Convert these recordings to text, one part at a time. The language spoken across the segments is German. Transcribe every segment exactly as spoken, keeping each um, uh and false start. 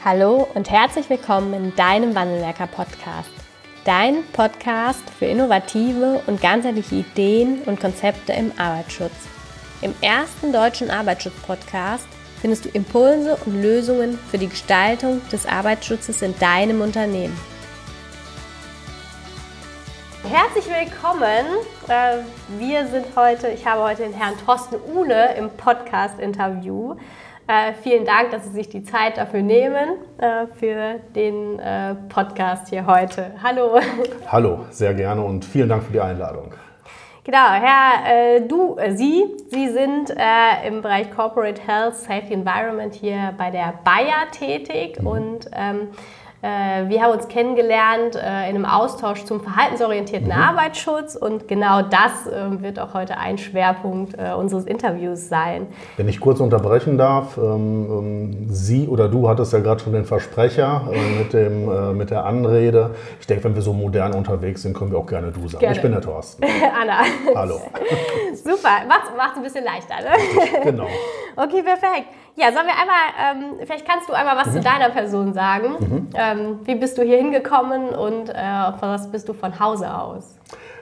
Hallo und herzlich willkommen in deinem Wandelwerker-Podcast. Dein Podcast für innovative und ganzheitliche Ideen und Konzepte im Arbeitsschutz. Im ersten deutschen Arbeitsschutz-Podcast findest du Impulse und Lösungen für die Gestaltung des Arbeitsschutzes in deinem Unternehmen. Herzlich willkommen. Wir sind heute, ich habe heute den Herrn Thorsten Uhle im Podcast-Interview. Äh, vielen Dank, dass Sie sich die Zeit dafür nehmen, äh, für den äh, Podcast hier heute. Hallo. Hallo, sehr gerne und vielen Dank für die Einladung. Genau, Herr, äh, du, äh, Sie, Sie sind äh, im Bereich Corporate Health, Safety Environment hier bei der Bayer tätig mhm. und ähm, äh, wir haben uns kennengelernt äh, in einem Austausch zum verhaltensorientierten mhm. Arbeitsschutz und genau das äh, wird auch heute ein Schwerpunkt äh, unseres Interviews sein. Wenn ich kurz unterbrechen darf, ähm, Sie oder du hattest ja gerade schon den Versprecher äh, mit, dem, äh, mit der Anrede. Ich denke, wenn wir so modern unterwegs sind, können wir auch gerne du sagen. Gerne. Ich bin der Thorsten. Anna. Hallo. Super, macht es ein bisschen leichter, ne? Genau. Okay, perfekt. Ja, sollen wir einmal, ähm, vielleicht kannst du einmal was mhm. zu deiner Person sagen. Mhm. Ähm, wie bist du hier hingekommen und äh, was bist du von Hause aus?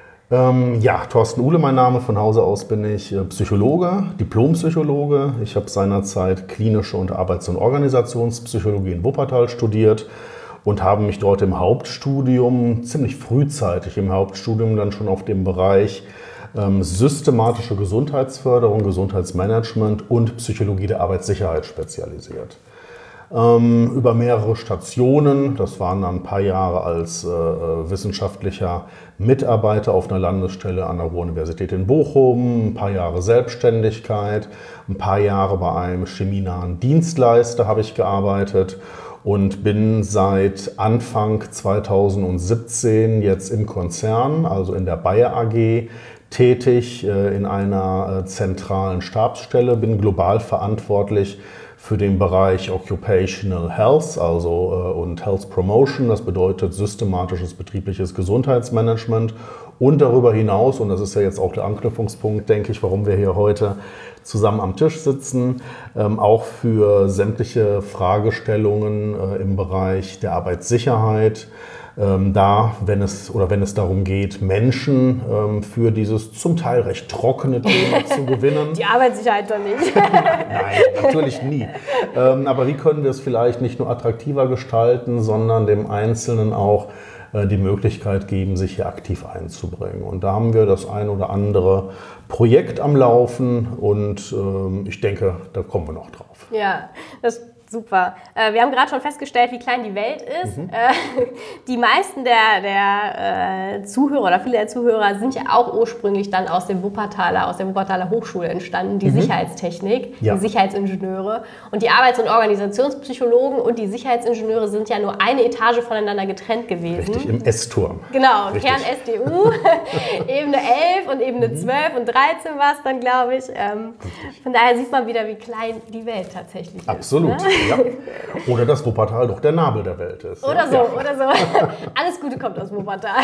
Ähm, ja, Thorsten Uhle mein Name. Von Hause aus bin ich äh, Psychologe, Diplompsychologe. Ich habe seinerzeit klinische und Arbeits- und Organisationspsychologie in Wuppertal studiert und habe mich dort im Hauptstudium, ziemlich frühzeitig im Hauptstudium, dann schon auf dem Bereich ähm, systematische Gesundheitsförderung, Gesundheitsmanagement und Psychologie der Arbeitssicherheit spezialisiert. Ähm, über mehrere Stationen, das waren dann ein paar Jahre als äh, wissenschaftlicher Mitarbeiter auf einer Landesstelle an der Ruhr-Universität in Bochum, ein paar Jahre Selbstständigkeit, ein paar Jahre bei einem chemienahen Dienstleister habe ich gearbeitet und bin seit Anfang zweitausendsiebzehn jetzt im Konzern, also in der Bayer A G, tätig äh, in einer äh, zentralen Stabsstelle, bin global verantwortlich für den Bereich Occupational Health, also äh, und Health Promotion, das bedeutet systematisches betriebliches Gesundheitsmanagement und darüber hinaus, und das ist ja jetzt auch der Anknüpfungspunkt, denke ich, warum wir hier heute zusammen am Tisch sitzen, ähm, auch für sämtliche Fragestellungen äh, im Bereich der Arbeitssicherheit, ähm, da, wenn es oder wenn es darum geht, Menschen ähm, für dieses zum Teil recht trockene Thema zu gewinnen. Die Arbeitssicherheit doch nicht. Nein, natürlich nie. Ähm, aber wie können wir es vielleicht nicht nur attraktiver gestalten, sondern dem Einzelnen auch äh, die Möglichkeit geben, sich hier aktiv einzubringen. Und da haben wir das ein oder andere Projekt am Laufen und ähm, ich denke, da kommen wir noch drauf. Ja, das super. Äh, wir haben gerade schon festgestellt, wie klein die Welt ist. Mhm. Äh, die meisten der, der äh, Zuhörer oder viele der Zuhörer sind ja auch ursprünglich dann aus dem Wuppertaler, aus der Wuppertaler Hochschule entstanden, die mhm. Sicherheitstechnik, ja. die Sicherheitsingenieure. Und die Arbeits- und Organisationspsychologen und die Sicherheitsingenieure sind ja nur eine Etage voneinander getrennt gewesen. Richtig, im S-Turm. Genau, Kern-S D U, Ebene elf und Ebene mhm. zwölf und dreizehn war es dann, glaube ich. Ähm, von daher sieht man wieder, wie klein die Welt tatsächlich ist. Absolut. Ne? Ja. Oder dass Wuppertal doch der Nabel der Welt ist. Oder ja? so, ja. oder so. Alles Gute kommt aus Wuppertal.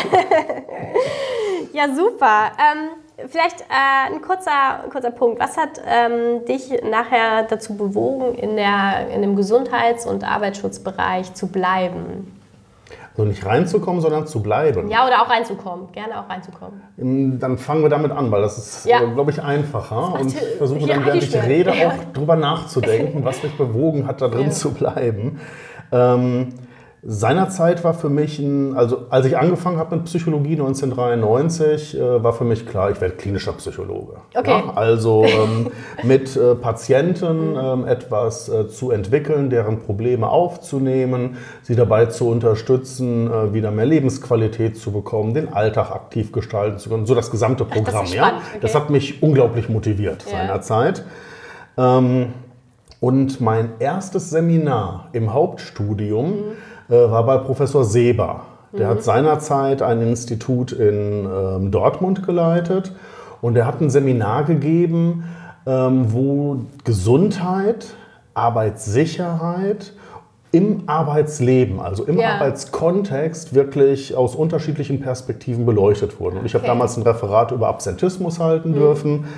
Ja, super. Ähm, vielleicht äh, ein kurzer, kurzer Punkt. Was hat ähm, dich nachher dazu bewogen, in, der, in dem Gesundheits- und Arbeitsschutzbereich zu bleiben? Also nicht reinzukommen, sondern zu bleiben. Ja, oder auch reinzukommen. Gerne auch reinzukommen. Dann fangen wir damit an, weil das ist, ja. glaube ich, einfacher. Und ich versuche dann, während ich rede, ja. auch drüber nachzudenken, was mich bewogen hat, da drin ja. zu bleiben. Ähm, Seinerzeit war für mich, ein, also als ich angefangen habe mit Psychologie neunzehnhundertdreiundneunzig, äh, war für mich klar, ich werde klinischer Psychologe. Okay. Ja? Also ähm, mit äh, Patienten ähm, etwas äh, zu entwickeln, deren Probleme aufzunehmen, sie dabei zu unterstützen, äh, wieder mehr Lebensqualität zu bekommen, den Alltag aktiv gestalten zu können, so das gesamte Programm. Ach, das ist spannend. Ja? Okay. Das hat mich unglaublich motiviert ja. seinerzeit. Ähm, Und mein erstes Seminar im Hauptstudium mhm. äh, war bei Professor Seber. Der mhm. hat seinerzeit ein Institut in ähm, Dortmund geleitet und er hat ein Seminar gegeben, ähm, wo Gesundheit, Arbeitssicherheit im Arbeitsleben, also im ja. Arbeitskontext, wirklich aus unterschiedlichen Perspektiven beleuchtet wurden. Und ich okay. habe damals ein Referat über Absentismus halten mhm. dürfen.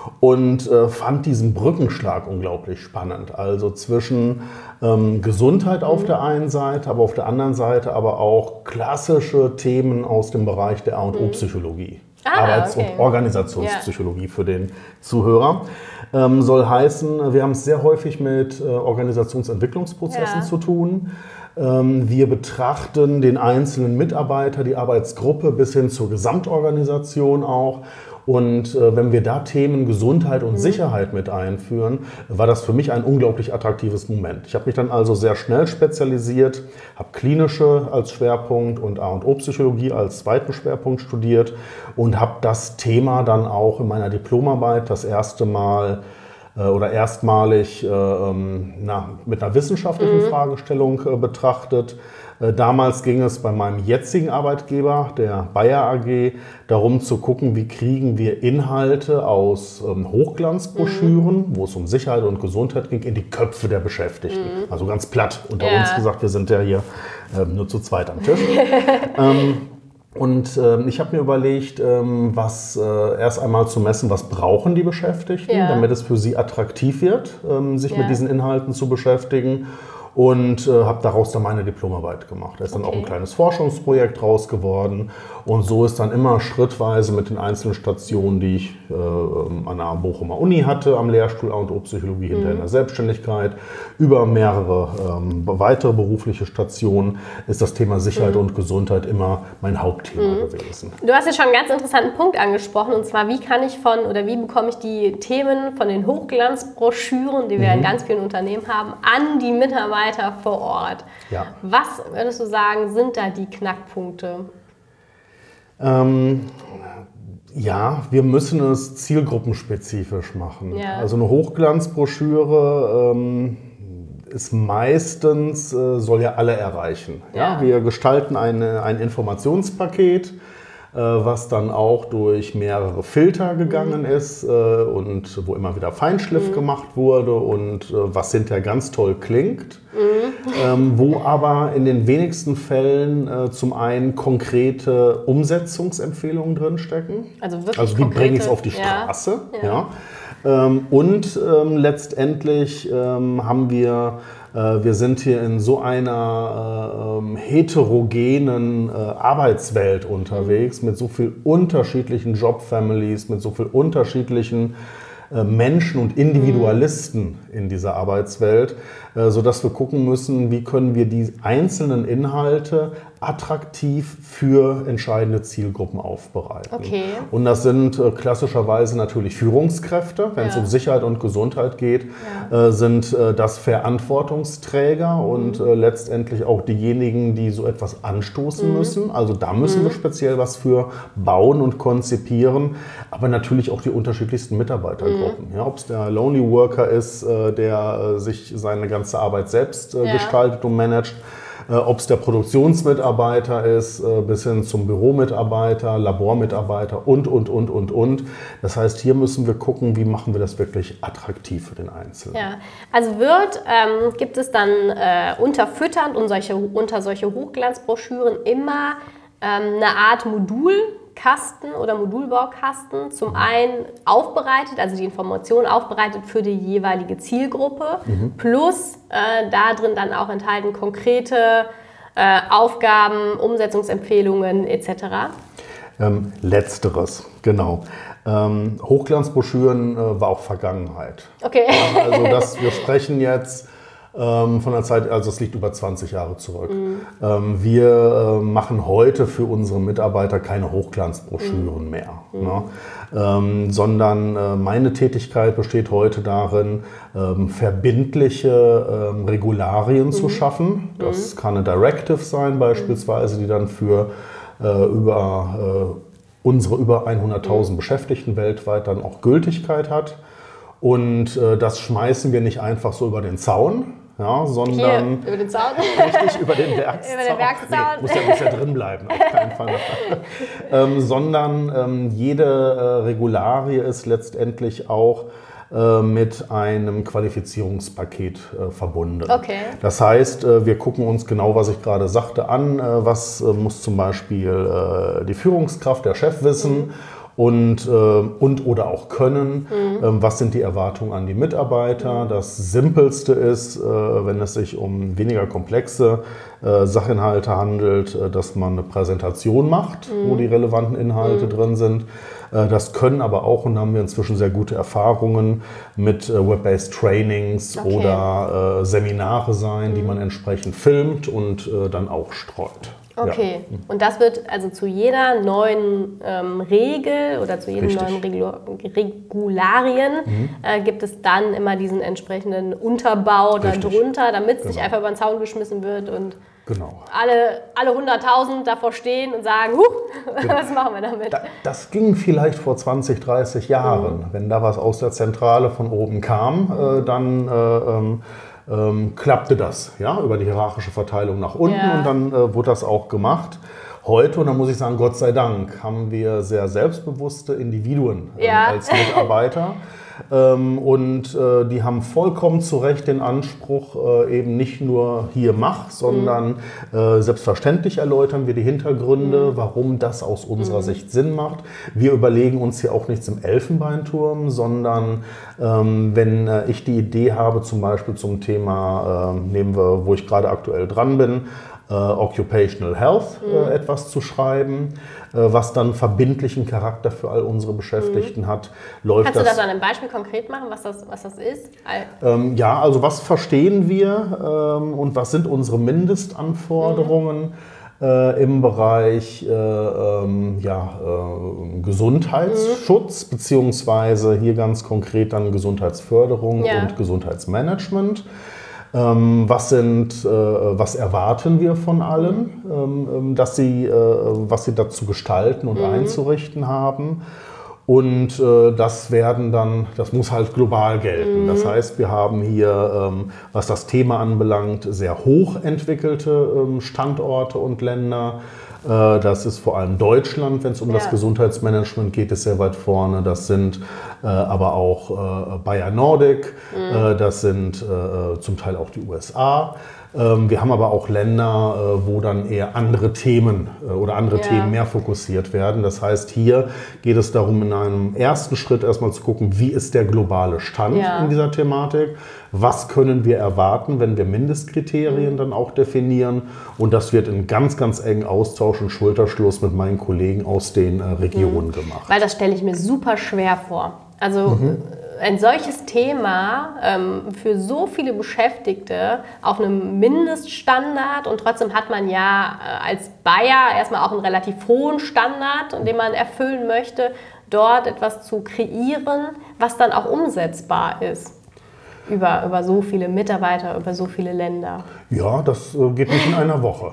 und äh, fand diesen Brückenschlag unglaublich spannend. Also zwischen ähm, Gesundheit auf mhm. der einen Seite, aber auf der anderen Seite aber auch klassische Themen aus dem Bereich der A und O-Psychologie. Ah, Arbeits- okay. und Organisationspsychologie ja. für den Zuhörer. Ähm, soll heißen, wir haben es sehr häufig mit äh, Organisationsentwicklungsprozessen ja. zu tun. Ähm, wir betrachten den einzelnen Mitarbeiter, die Arbeitsgruppe bis hin zur Gesamtorganisation auch. Und äh, wenn wir da Themen Gesundheit und mhm. Sicherheit mit einführen, war das für mich ein unglaublich attraktives Moment. Ich habe mich dann also sehr schnell spezialisiert, habe klinische als Schwerpunkt und A und O-Psychologie als zweiten Schwerpunkt studiert und habe das Thema dann auch in meiner Diplomarbeit das erste Mal äh, oder erstmalig äh, na, mit einer wissenschaftlichen mhm. Fragestellung äh, betrachtet. Damals ging es bei meinem jetzigen Arbeitgeber, der Bayer A G, darum zu gucken, wie kriegen wir Inhalte aus ähm, Hochglanzbroschüren, mhm. wo es um Sicherheit und Gesundheit ging, in die Köpfe der Beschäftigten. Mhm. Also ganz platt unter ja. uns gesagt, wir sind ja hier ähm, nur zu zweit am Tisch. ähm, Und äh, ich habe mir überlegt, ähm, was äh, erst einmal zu messen, was brauchen die Beschäftigten, ja. damit es für sie attraktiv wird, ähm, sich ja. mit diesen Inhalten zu beschäftigen. Und äh, habe daraus dann meine Diplomarbeit gemacht. Da ist dann okay. auch ein kleines Forschungsprojekt raus geworden. Und so ist dann immer schrittweise mit den einzelnen Stationen, die ich äh, an der Bochumer Uni hatte, am Lehrstuhl A und O-Psychologie, mhm. hinter in der Selbstständigkeit, über mehrere ähm, weitere berufliche Stationen, ist das Thema Sicherheit mhm. und Gesundheit immer mein Hauptthema mhm. gewesen. Du hast jetzt schon einen ganz interessanten Punkt angesprochen, und zwar, wie kann ich von, oder wie bekomme ich die Themen von den Hochglanzbroschüren, die wir mhm. in ganz vielen Unternehmen haben, an die Mitarbeiter vor Ort. Ja. Was, würdest du sagen, sind da die Knackpunkte? Ähm, ja, wir müssen es zielgruppenspezifisch machen. Ja. Also eine Hochglanzbroschüre ähm, ist meistens, äh, soll ja alle erreichen. Ja. Ja? Wir gestalten eine, ein Informationspaket, was dann auch durch mehrere Filter gegangen mhm. ist äh, und wo immer wieder Feinschliff mhm. gemacht wurde und äh, was hinterher ganz toll klingt, mhm. ähm, wo aber in den wenigsten Fällen äh, zum einen konkrete Umsetzungsempfehlungen drinstecken. Also wirklich Also wie bringe ich es auf die Straße? Ja. Ja. Ja. Ähm, und ähm, letztendlich ähm, haben wir Wir sind hier in so einer äh, heterogenen äh, Arbeitswelt unterwegs, mit so vielen unterschiedlichen Job-Families, mit so vielen unterschiedlichen äh, Menschen und Individualisten in dieser Arbeitswelt, äh, sodass wir gucken müssen, wie können wir die einzelnen Inhalte attraktiv für entscheidende Zielgruppen aufbereiten. Okay. Und das sind äh, klassischerweise natürlich Führungskräfte. Wenn ja. es um Sicherheit und Gesundheit geht, ja. äh, sind äh, das Verantwortungsträger mhm. und äh, letztendlich auch diejenigen, die so etwas anstoßen mhm. müssen. Also da müssen mhm. wir speziell was für bauen und konzipieren, aber natürlich auch die unterschiedlichsten Mitarbeitergruppen. Mhm. Ja, ob es der Lonely Worker ist, äh, der äh, sich seine ganze Arbeit selbst äh, ja. gestaltet und managt, ob es der Produktionsmitarbeiter ist, bis hin zum Büromitarbeiter, Labormitarbeiter und, und, und, und, und. Das heißt, hier müssen wir gucken, wie machen wir das wirklich attraktiv für den Einzelnen. Ja, also wird, ähm, gibt es dann äh, unterfütternd und solche, unter solche Hochglanzbroschüren immer ähm, eine Art Modulkasten oder Modulbaukasten, zum einen aufbereitet, also die Informationen aufbereitet für die jeweilige Zielgruppe, mhm. plus äh, da drin dann auch enthalten konkrete äh, Aufgaben, Umsetzungsempfehlungen et cetera? Ähm, letzteres, genau. Ähm, Hochglanzbroschüren äh, war auch Vergangenheit. Okay. Ja, also das, wir sprechen jetzt ähm, von der Zeit, also es liegt über zwanzig Jahre zurück. Mhm. Ähm, wir äh, machen heute für unsere Mitarbeiter keine Hochglanzbroschüren mhm. mehr, mhm. ne? ähm, sondern äh, meine Tätigkeit besteht heute darin, ähm, verbindliche ähm, Regularien mhm. zu schaffen. Das mhm. kann eine Directive sein beispielsweise, die dann für äh, über äh, unsere über hunderttausend mhm. Beschäftigten weltweit dann auch Gültigkeit hat. Und äh, das schmeißen wir nicht einfach so über den Zaun, ja, sondern Hier, über den Zaun? Richtig, über den Werkszaun. Über den Werkszaun. Nee, muss, ja, muss ja drin bleiben, auf keinen Fall. ähm, sondern ähm, jede äh, Regularie ist letztendlich auch äh, mit einem Qualifizierungspaket äh, verbunden. Okay. Das heißt, äh, wir gucken uns genau, was ich gerade sagte, an. Äh, was äh, muss zum Beispiel äh, die Führungskraft, der Chef wissen? Mhm. und, äh, und oder auch können. Mhm. Ähm, was sind die Erwartungen an die Mitarbeiter? Mhm. Das Simpelste ist, äh, wenn es sich um weniger komplexe äh, Sachinhalte handelt, äh, dass man eine Präsentation macht, mhm. wo die relevanten Inhalte mhm. drin sind. Äh, das können aber auch, und da haben wir inzwischen sehr gute Erfahrungen mit äh, Web-based Trainings okay. oder äh, Seminare sein, mhm. die man entsprechend filmt und äh, dann auch streut. Okay, ja. Und das wird also zu jeder neuen ähm, Regel oder zu jedem Richtig. neuen Regul- Regularien mhm. äh, gibt es dann immer diesen entsprechenden Unterbau darunter, damit es genau. nicht einfach über den Zaun geschmissen wird und genau. alle, alle hunderttausend davor stehen und sagen, huh, genau. was machen wir damit? Da, das ging vielleicht vor zwanzig, dreißig Jahren. Mhm. Wenn da was aus der Zentrale von oben kam, äh, dann... Äh, ähm, Ähm, klappte das, ja, über die hierarchische Verteilung nach unten ja. und dann äh, wurde das auch gemacht. Heute, und da muss ich sagen, Gott sei Dank, haben wir sehr selbstbewusste Individuen äh, ja. als Mitarbeiter. Ähm, und äh, die haben vollkommen zu Recht den Anspruch, äh, eben nicht nur hier mach, sondern mhm. äh, selbstverständlich erläutern wir die Hintergründe, mhm. warum das aus unserer mhm. Sicht Sinn macht. Wir überlegen uns hier auch nichts im Elfenbeinturm, sondern ähm, wenn äh, ich die Idee habe, zum Beispiel zum Thema, äh, nehmen wir, wo ich gerade aktuell dran bin, Uh, Occupational Health mhm. uh, etwas zu schreiben, uh, was dann verbindlichen Charakter für all unsere Beschäftigten mhm. hat. Läuft Kannst das, du das an einem Beispiel konkret machen, was das, was das ist? Ähm, ja, also was verstehen wir ähm, und was sind unsere Mindestanforderungen mhm. äh, im Bereich äh, ähm, ja, äh, Gesundheitsschutz, mhm. beziehungsweise hier ganz konkret dann Gesundheitsförderung ja. und Gesundheitsmanagement. Ähm, was, sind, äh, was erwarten wir von allen, ähm, dass sie, äh, was sie dazu gestalten und mhm. einzurichten haben. Und äh, das werden dann, das muss halt global gelten. Mhm. Das heißt, wir haben hier, ähm, was das Thema anbelangt, sehr hochentwickelte ähm, Standorte und Länder. Das ist vor allem Deutschland, wenn es um ja. das Gesundheitsmanagement geht, ist sehr weit vorne. Das sind äh, aber auch äh, Bayer Nordic, mhm. äh, das sind äh, zum Teil auch die U S A. Ähm, wir haben aber auch Länder, äh, wo dann eher andere Themen äh, oder andere ja. Themen mehr fokussiert werden. Das heißt, hier geht es darum, in einem ersten Schritt erstmal zu gucken, wie ist der globale Stand ja. in dieser Thematik? Was können wir erwarten, wenn wir Mindestkriterien mhm. dann auch definieren? Und das wird in ganz, ganz engen Austausch und Schulterschluss mit meinen Kollegen aus den äh, Regionen mhm. gemacht. Weil das stelle ich mir super schwer vor. Also mhm. ein solches Thema ähm, für so viele Beschäftigte auf einem Mindeststandard, und trotzdem hat man ja äh, als Bayer erstmal auch einen relativ hohen Standard, den man erfüllen möchte, dort etwas zu kreieren, was dann auch umsetzbar ist. Über, über so viele Mitarbeiter, über so viele Länder. Ja, das äh, geht nicht in einer Woche.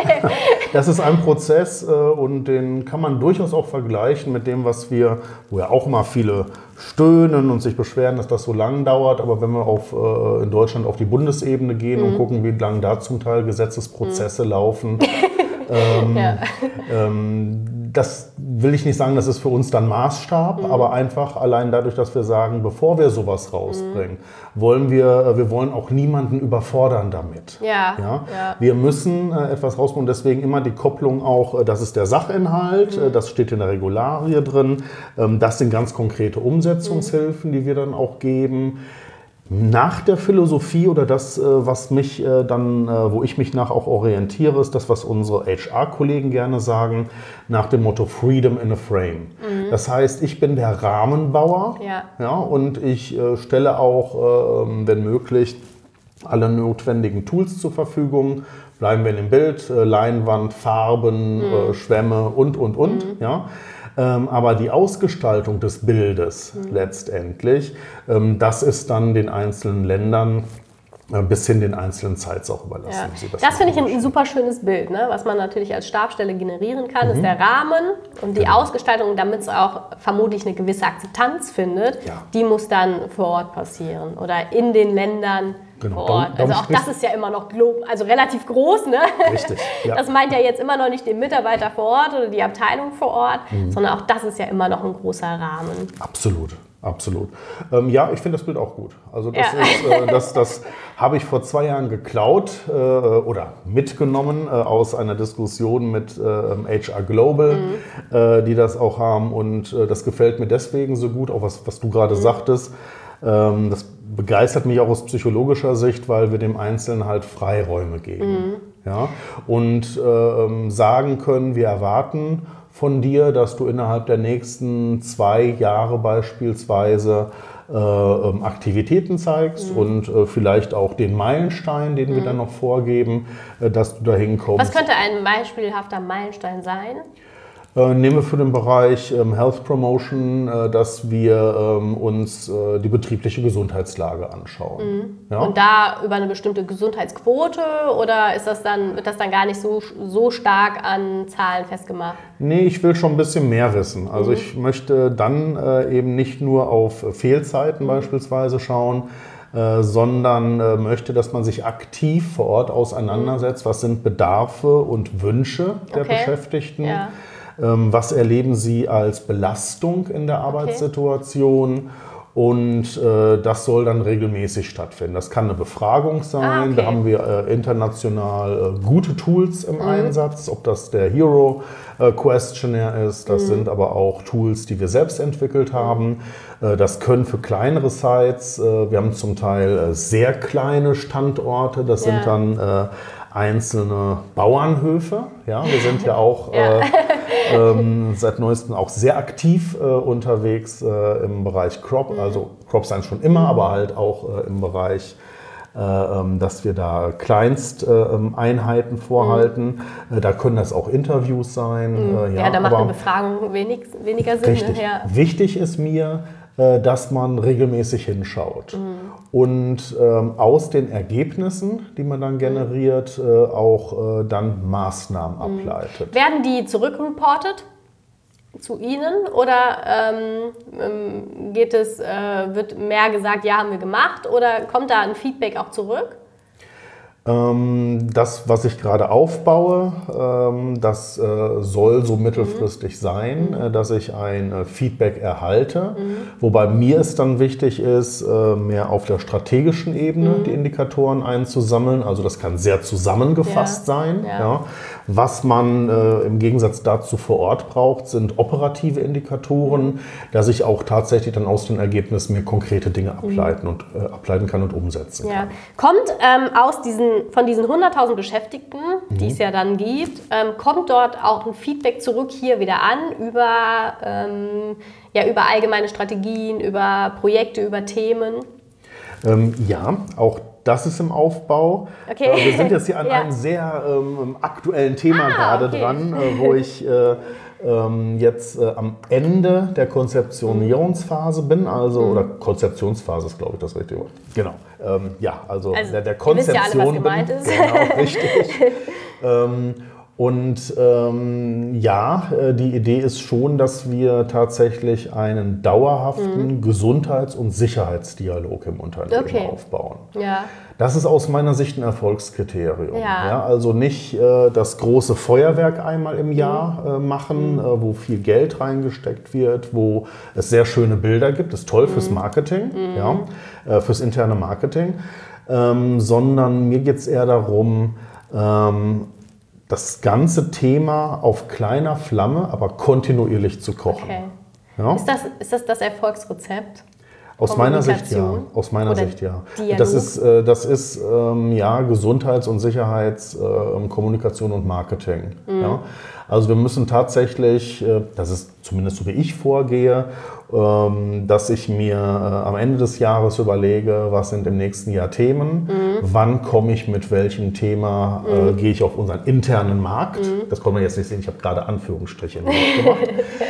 Das ist ein Prozess äh, und den kann man durchaus auch vergleichen mit dem, was wir, wo ja auch immer viele stöhnen und sich beschweren, dass das so lang dauert. Aber wenn wir auf, äh, in Deutschland auf die Bundesebene gehen mhm. und gucken, wie lang da zum Teil Gesetzesprozesse mhm. laufen, ähm, ja. ähm, das will ich nicht sagen, das ist für uns dann Maßstab, mhm. aber einfach allein dadurch, dass wir sagen, bevor wir sowas rausbringen, mhm. wollen wir, wir wollen auch niemanden überfordern damit. Ja. Ja? Ja. Wir müssen äh, etwas rausbringen, deswegen immer die Kopplung auch, äh, das ist der Sachinhalt, mhm. äh, das steht in der Regularie drin, ähm, das sind ganz konkrete Umsetzungshilfen, mhm. die wir dann auch geben. Nach der Philosophie oder das, was mich dann, wo ich mich nach auch orientiere, ist das, was unsere H R-Kollegen gerne sagen, nach dem Motto Freedom in a Frame. Mhm. Das heißt, ich bin der Rahmenbauer ja. Ja, und ich stelle auch, wenn möglich, alle notwendigen Tools zur Verfügung. Bleiben wir in dem Bild, Leinwand, Farben, mhm. Schwämme und, und, und. Mhm. Ja. Ähm, aber die Ausgestaltung des Bildes mhm. letztendlich, ähm, das ist dann den einzelnen Ländern äh, bis hin den einzelnen Sites auch überlassen. Ja. Sie das das finde ich ein, ein super schönes Bild, ne? Was man natürlich als Stabsstelle generieren kann, mhm. ist der Rahmen und die genau. Ausgestaltung, damit es auch vermutlich eine gewisse Akzeptanz findet, ja. die muss dann vor Ort passieren oder in den Ländern. Genau. Vor Ort. Also auch das ist ja immer noch also relativ groß. Ne? Richtig, ja. Das meint ja jetzt immer noch nicht den Mitarbeiter vor Ort oder die Abteilung vor Ort, mhm. sondern auch das ist ja immer noch ein großer Rahmen. Absolut. Absolut. Ähm, ja, ich finde das Bild auch gut. Also das, Ja. ist, äh, das, das habe ich vor zwei Jahren geklaut äh, oder mitgenommen äh, aus einer Diskussion mit äh, H R Global, mhm. äh, die das auch haben. Und äh, das gefällt mir deswegen so gut, auch was, was du gerade mhm. sagtest. Ähm, das begeistert mich auch aus psychologischer Sicht, weil wir dem Einzelnen halt Freiräume geben. Mhm. Ja? Und äh, sagen können, wir erwarten von dir, dass du innerhalb der nächsten zwei Jahre beispielsweise äh, Aktivitäten zeigst mhm. und äh, vielleicht auch den Meilenstein, den mhm. wir dann noch vorgeben, äh, dass du dahin kommst. Was könnte ein beispielhafter Meilenstein sein? Äh, nehmen wir für den Bereich ähm, Health Promotion, äh, dass wir ähm, uns äh, die betriebliche Gesundheitslage anschauen. Mhm. Ja? Und da über eine bestimmte Gesundheitsquote oder ist das dann, wird das dann gar nicht so, so stark an Zahlen festgemacht? Nee, ich will schon ein bisschen mehr wissen. Also mhm. ich möchte dann äh, eben nicht nur auf Fehlzeiten mhm. beispielsweise schauen, äh, sondern äh, möchte, dass man sich aktiv vor Ort auseinandersetzt, was sind Bedarfe und Wünsche der okay. Beschäftigten. Ja. Was erleben Sie als Belastung in der Arbeitssituation? Okay. Und äh, das soll dann regelmäßig stattfinden. Das kann eine Befragung sein. Ah, okay. Da haben wir äh, international äh, gute Tools im mhm. Einsatz. Ob das der Hero äh, Questionnaire ist, das mhm. sind aber auch Tools, die wir selbst entwickelt haben. Äh, das können für kleinere Sites, äh, wir haben zum Teil äh, sehr kleine Standorte, das ja. sind dann äh, einzelne Bauernhöfe. Ja, wir sind ja auch ja. Äh, ähm, seit neuestem auch sehr aktiv äh, unterwegs äh, im Bereich Crop. Also Crop Science schon immer, aber halt auch äh, im Bereich, äh, ähm, dass wir da Kleinsteinheiten äh, vorhalten. Mhm. Äh, da können das auch Interviews sein. Mhm. Äh, ja, ja, da macht eine Befragung wenig, weniger Sinn. Richtig. Ja. Wichtig ist mir, dass man regelmäßig hinschaut mhm. und ähm, aus den Ergebnissen, die man dann generiert, äh, auch äh, dann Maßnahmen mhm. ableitet. Werden die zurückreportet zu Ihnen oder ähm, geht es, äh, wird mehr gesagt, ja, haben wir gemacht oder kommt da ein Feedback auch zurück? Das, was ich gerade aufbaue, das soll so mittelfristig mhm. sein, dass ich ein Feedback erhalte. Mhm. Wobei mir es dann wichtig ist, mehr auf der strategischen Ebene mhm. die Indikatoren einzusammeln. Also das kann sehr zusammengefasst ja. sein. Ja. Ja. Was man äh, im Gegensatz dazu vor Ort braucht, sind operative Indikatoren, mhm. dass ich auch tatsächlich dann aus den Ergebnissen mir konkrete Dinge ableiten, mhm. und, äh, ableiten kann und umsetzen ja. kann. Kommt ähm, aus diesen, von diesen hunderttausend Beschäftigten, mhm. die es ja dann gibt, ähm, kommt dort auch ein Feedback zurück hier wieder an über, ähm, ja, über allgemeine Strategien, über Projekte, über Themen? Ähm, ja, auch das ist im Aufbau. Okay. Äh, wir sind jetzt hier an ja. einem sehr ähm, aktuellen Thema ah, gerade okay. dran, äh, wo ich äh, ähm, jetzt äh, am Ende der Konzeptionierungsphase bin, also mhm. oder Konzeptionsphase ist, glaube ich, das richtige Wort. Genau. Ähm, ja, also, also der, der Konzeption. Ihr wisst ja alle, was gemeint bin. ist. Genau, richtig. ähm, Und ähm, ja, die Idee ist schon, dass wir tatsächlich einen dauerhaften mhm. Gesundheits- und Sicherheitsdialog im Unternehmen okay. aufbauen. Ja. Das ist aus meiner Sicht ein Erfolgskriterium. Ja. Ja, also nicht äh, das große Feuerwerk einmal im Jahr äh, machen, mhm. äh, wo viel Geld reingesteckt wird, wo es sehr schöne Bilder gibt. Das ist toll mhm. fürs Marketing, mhm. ja, äh, fürs interne Marketing. Ähm, sondern mir geht es eher darum, ähm, das ganze Thema auf kleiner Flamme, aber kontinuierlich zu kochen. Okay. Ja? Ist das, ist das das Erfolgsrezept? Aus meiner Sicht ja. Aus meiner Oder Sicht ja. Dialog? Das ist, äh, das ist ähm, ja Gesundheits- und Sicherheits-, äh, Kommunikation und Marketing. Mhm. Ja? Also wir müssen tatsächlich, äh, das ist zumindest so wie ich vorgehe, ähm, dass ich mir äh, am Ende des Jahres überlege, was sind im nächsten Jahr Themen, mhm. wann komme ich mit welchem Thema, äh, mhm. gehe ich auf unseren internen Markt. Mhm. Das kann man jetzt nicht sehen, ich habe gerade Anführungsstriche gemacht.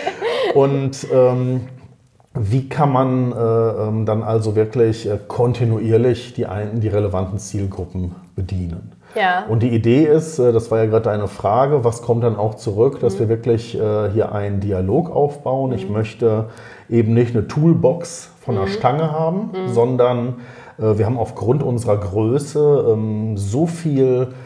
Und ähm, wie kann man äh, dann also wirklich äh, kontinuierlich die, ein, die relevanten Zielgruppen bedienen? Ja. Und die Idee ist, äh, das war ja gerade eine Frage, was kommt dann auch zurück, dass mhm. wir wirklich äh, hier einen Dialog aufbauen. Mhm. Ich möchte eben nicht eine Toolbox von mhm. der Stange haben, mhm. sondern äh, wir haben aufgrund unserer Größe ähm, so viel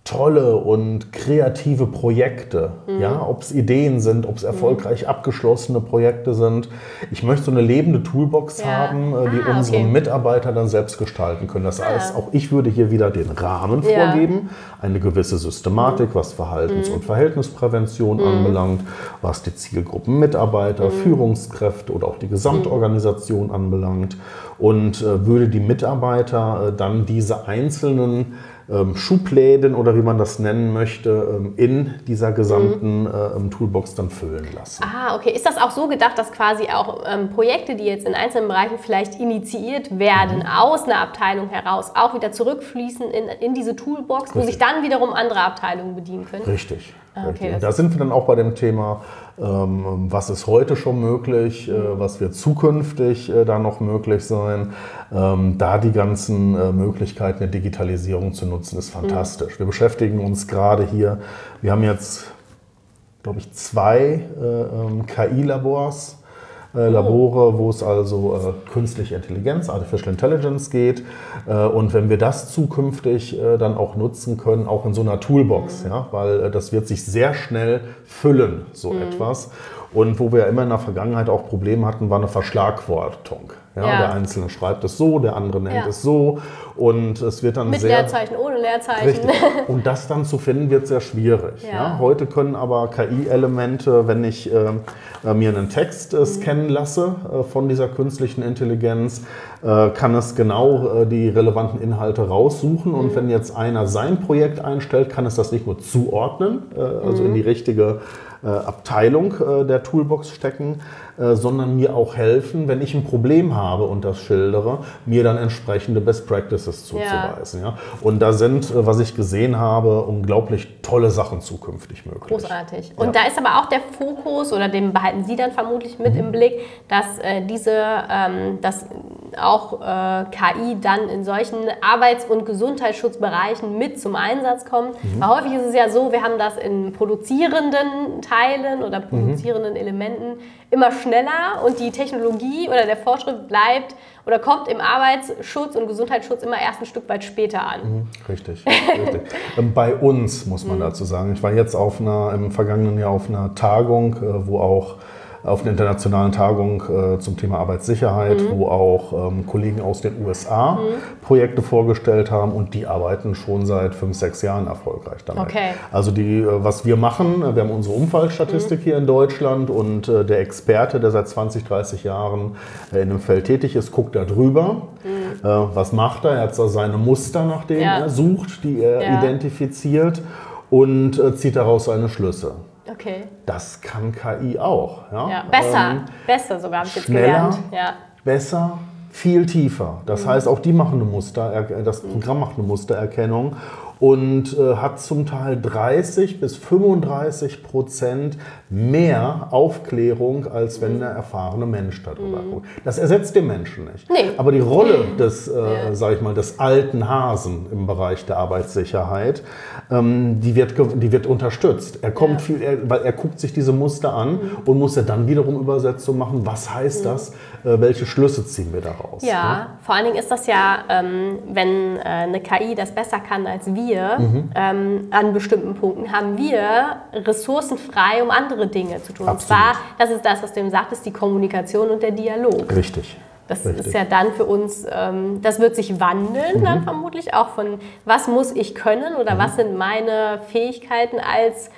tolle und kreative Projekte, mhm. ja, ob es Ideen sind, ob es erfolgreich mhm. abgeschlossene Projekte sind. Ich möchte so eine lebende Toolbox ja. haben, die ah, unsere okay. Mitarbeiter dann selbst gestalten können. Das heißt, ah. auch ich würde hier wieder den Rahmen ja. vorgeben, eine gewisse Systematik, mhm. was Verhaltens- mhm. und Verhältnisprävention mhm. anbelangt, was die Zielgruppen Mitarbeiter, mhm. Führungskräfte oder auch die Gesamtorganisation mhm. anbelangt und äh, würde die Mitarbeiter äh, dann diese einzelnen Ähm, Schubläden oder wie man das nennen möchte, ähm, in dieser gesamten mhm. äh, Toolbox dann füllen lassen. Ah, okay. Ist das auch so gedacht, dass quasi auch ähm, Projekte, die jetzt in einzelnen Bereichen vielleicht initiiert werden, mhm. aus einer Abteilung heraus, auch wieder zurückfließen in, in diese Toolbox, Richtig. Wo sich dann wiederum andere Abteilungen bedienen können? Richtig. Ah, okay, da sind wir dann auch bei dem Thema, ähm, was ist heute schon möglich, mhm. äh, was wird zukünftig äh, da noch möglich sein. Ähm, da die ganzen äh, Möglichkeiten der Digitalisierung zu nutzen, ist fantastisch. Mhm. Wir beschäftigen uns gerade hier, wir haben jetzt, glaube ich, zwei äh, K I-Labors. Äh, Labore, wo es also äh, künstliche Intelligenz, Artificial Intelligence geht. Äh, und wenn wir das zukünftig äh, dann auch nutzen können, auch in so einer Toolbox, mhm. ja, weil äh, das wird sich sehr schnell füllen, so mhm. etwas. Und wo wir immer in der Vergangenheit auch Probleme hatten, war eine Verschlagwortung. Ja, ja. Der Einzelne schreibt es so, der andere nennt ja. es so. Und es wird dann Mit sehr... Mit Leerzeichen, ohne Leerzeichen. Richtig. Und das dann zu finden, wird sehr schwierig. Ja. Ja, heute können aber K I-Elemente, wenn ich äh, mir einen Text äh, scannen lasse äh, von dieser künstlichen Intelligenz, äh, kann es genau äh, die relevanten Inhalte raussuchen. Und mhm. wenn jetzt einer sein Projekt einstellt, kann es das nicht nur zuordnen, äh, also mhm. in die richtige äh, Abteilung äh, der Toolbox stecken, äh, sondern mir auch helfen, wenn ich ein Problem habe und das schildere, mir dann entsprechende Best Practices zuzuweisen. Ja. Ja. Und da sind, äh, was ich gesehen habe, unglaublich tolle Sachen zukünftig möglich. Großartig. Und ja. da ist aber auch der Fokus, oder den behalten Sie dann vermutlich mit mhm. im Blick, dass äh, diese, ähm, dass auch äh, K I dann in solchen Arbeits- und Gesundheitsschutzbereichen mit zum Einsatz kommt. Mhm. Weil häufig ist es ja so, wir haben das in produzierenden Teilen oder produzierenden mhm. Elementen immer schneller und die Technologie oder der Fortschritt bleibt oder kommt im Arbeitsschutz und Gesundheitsschutz immer erst ein Stück weit später an. Mhm, richtig. richtig. Bei uns muss man mhm. dazu sagen. Ich war jetzt auf einer, im vergangenen Jahr auf einer Tagung, wo auch auf einer internationalen Tagung äh, zum Thema Arbeitssicherheit, mhm. wo auch ähm, Kollegen aus den U S A mhm. Projekte vorgestellt haben und die arbeiten schon seit fünf, sechs Jahren erfolgreich damit. Okay. Also die, äh, was wir machen, wir haben unsere Unfallstatistik mhm. hier in Deutschland und äh, der Experte, der seit zwanzig, dreißig Jahren äh, in dem Feld tätig ist, guckt da drüber. Mhm. Äh, was macht er? Er hat so seine Muster, nach denen ja. er sucht, die er ja. identifiziert und äh, zieht daraus seine Schlüsse. Okay. Das kann K I auch. Ja? Ja, besser, ähm, besser sogar, habe ich jetzt schneller, gelernt. Ja. Besser, viel tiefer. Das mhm. heißt, auch die machen eine Muster, das Programm macht eine Mustererkennung und äh, hat zum Teil dreißig bis fünfunddreißig Prozent mehr Aufklärung, als wenn der erfahrene Mensch darüber mhm. guckt. Das ersetzt den Menschen nicht. Nee. Aber die Rolle des, äh, ja. sag ich mal, des alten Hasen im Bereich der Arbeitssicherheit, ähm, die, wird, die wird unterstützt. Er kommt ja. viel, er, weil er guckt sich diese Muster an mhm. und muss ja dann wiederum Übersetzung machen. Was heißt mhm. das? Äh, welche Schlüsse ziehen wir daraus? Ja, ne? Vor allen Dingen ist das ja, ähm, wenn äh, eine K I das besser kann als wir, Mhm. Ähm, an bestimmten Punkten haben wir Ressourcen frei, um andere Dinge zu tun. Absolut. Und zwar, das ist das, was du eben sagtest, die Kommunikation und der Dialog. Richtig. Das Richtig. ist ja dann für uns, ähm, das wird sich wandeln mhm. dann vermutlich auch von, was muss ich können oder mhm. was sind meine Fähigkeiten als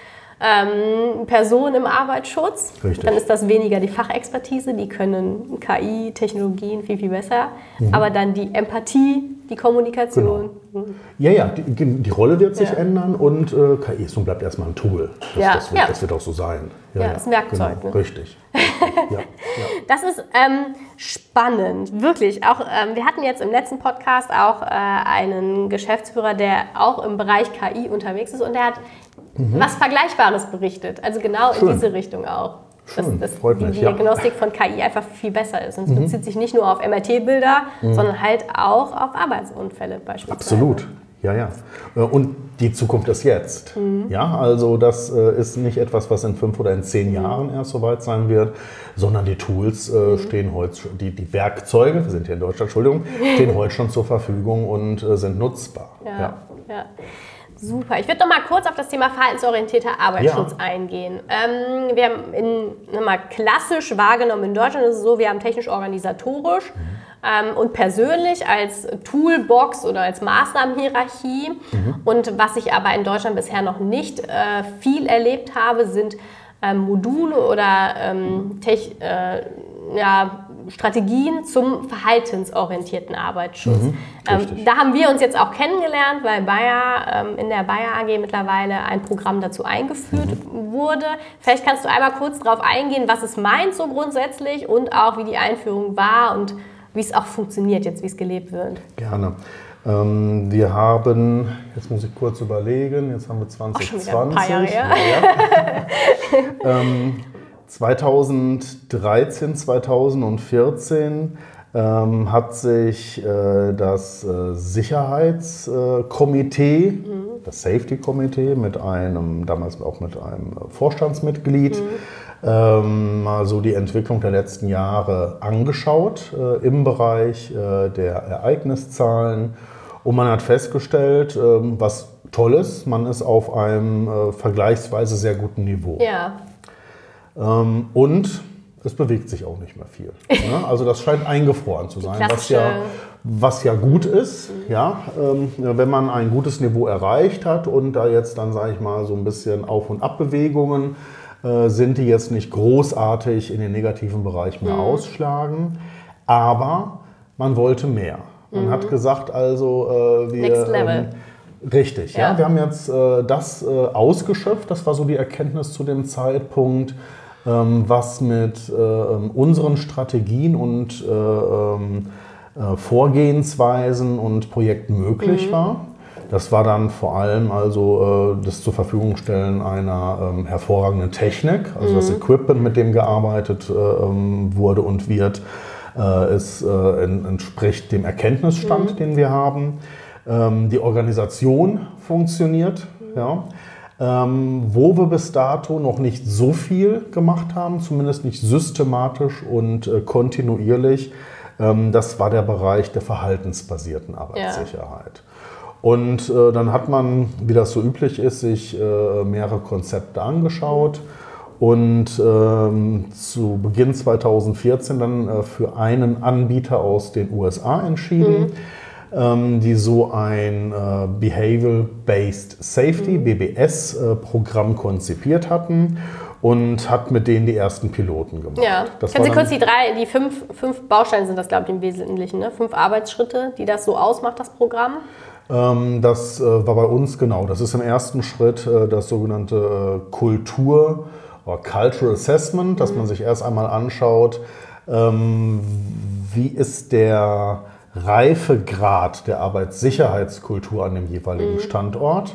Ähm, Personen im Arbeitsschutz. Richtig. Dann ist das weniger die Fachexpertise, die können K I-Technologien viel, viel besser. Mhm. Aber dann die Empathie, die Kommunikation. Genau. Ja, ja, die, die Rolle wird sich ja. ändern und äh, K I ist und bleibt erstmal ein Tool. Das, ja. das, wird, ja. das wird auch so sein. Ja, ja, das Werkzeug. Genau. Ne? Richtig. ja. Ja. Das ist ähm, spannend, wirklich. Auch, ähm, wir hatten jetzt im letzten Podcast auch äh, einen Geschäftsführer, der auch im Bereich K I unterwegs ist und der hat mhm. was Vergleichbares berichtet. Also genau Schön. in diese Richtung auch. Schön, dass, dass freut die mich, Diagnostik ja. von K I einfach viel besser ist. Und es mhm. bezieht sich nicht nur auf M R T-Bilder, mhm. sondern halt auch auf Arbeitsunfälle beispielsweise. Absolut. Ja, ja. Und die Zukunft ist jetzt. Mhm. Ja, also das äh, ist nicht etwas, was in fünf oder in zehn mhm. Jahren erst soweit sein wird, sondern die Tools äh, mhm. stehen heute, die, die Werkzeuge, wir sind hier in Deutschland, Entschuldigung, stehen heute schon zur Verfügung und äh, sind nutzbar. Ja, ja. ja. Super. Ich würde noch mal kurz auf das Thema verhaltensorientierter Arbeitsschutz Ja. eingehen. Ähm, wir haben in, mal klassisch wahrgenommen in Deutschland ist es so, wir haben technisch-organisatorisch mhm. ähm, und persönlich als Toolbox oder als Maßnahmenhierarchie. Mhm. Und was ich aber in Deutschland bisher noch nicht äh, viel erlebt habe, sind ähm, Module oder ähm, Tech, äh, ja, Strategien zum verhaltensorientierten Arbeitsschutz. Mhm, ähm, da haben wir uns jetzt auch kennengelernt, weil Bayer, ähm, in der Bayer A G mittlerweile ein Programm dazu eingeführt mhm. wurde. Vielleicht kannst du einmal kurz darauf eingehen, was es meint so grundsätzlich und auch wie die Einführung war und wie es auch funktioniert jetzt, wie es gelebt wird. Gerne. Ähm, wir haben, jetzt muss ich kurz überlegen, jetzt haben wir zwanzig zwanzig. Auch schon wieder ein paar Jahre, ja. ähm, zweitausenddreizehn, zweitausendvierzehn ähm, hat sich äh, das äh, Sicherheitskomitee, äh, mhm. das Safety-Komitee, mit einem, damals auch mit einem Vorstandsmitglied, mhm. ähm, mal so die Entwicklung der letzten Jahre angeschaut äh, im Bereich äh, der Ereigniszahlen. Und man hat festgestellt, äh, was toll ist, man ist auf einem äh, vergleichsweise sehr guten Niveau. Ja. Ähm, und es bewegt sich auch nicht mehr viel. Ne? Also das scheint eingefroren zu sein, was ja, was ja gut ist, mhm. ja, ähm, wenn man ein gutes Niveau erreicht hat und da jetzt dann, sage ich mal, so ein bisschen Auf- und Abbewegungen äh, sind, die jetzt nicht großartig in den negativen Bereich mehr mhm. ausschlagen, aber man wollte mehr. Man mhm. hat gesagt, also äh, wir... Next Level. Ähm, Richtig, ja. ja. Wir haben jetzt äh, das äh, ausgeschöpft, das war so die Erkenntnis zu dem Zeitpunkt, ähm, was mit äh, unseren Strategien und äh, äh, Vorgehensweisen und Projekten möglich mhm. war. Das war dann vor allem also äh, das zur Verfügung stellen einer ähm, hervorragenden Technik, also mhm. das Equipment, mit dem gearbeitet äh, wurde und wird, äh, es äh, entspricht dem Erkenntnisstand, mhm. den wir haben. Die Organisation funktioniert, ja. ähm, wo wir bis dato noch nicht so viel gemacht haben, zumindest nicht systematisch und äh, kontinuierlich, ähm, das war der Bereich der verhaltensbasierten Arbeitssicherheit. Ja. Und äh, dann hat man, wie das so üblich ist, sich äh, mehrere Konzepte angeschaut und ähm, zu Beginn zweitausendvierzehn dann äh, für einen Anbieter aus den U S A entschieden. Mhm. die so ein äh, Behavioral-Based Safety, B B S-Programm konzipiert hatten und hat mit denen die ersten Piloten gemacht. Ja. Das Können Sie kurz die drei, die fünf, fünf Bausteine sind das, glaube ich, im Wesentlichen, ne? Fünf Arbeitsschritte, die das so ausmacht, das Programm? Ähm, das äh, war bei uns genau. Das ist im ersten Schritt äh, das sogenannte äh, Kultur- oder Cultural Assessment, dass mhm. man sich erst einmal anschaut, ähm, wie ist der Reifegrad der Arbeitssicherheitskultur an dem jeweiligen mhm. Standort.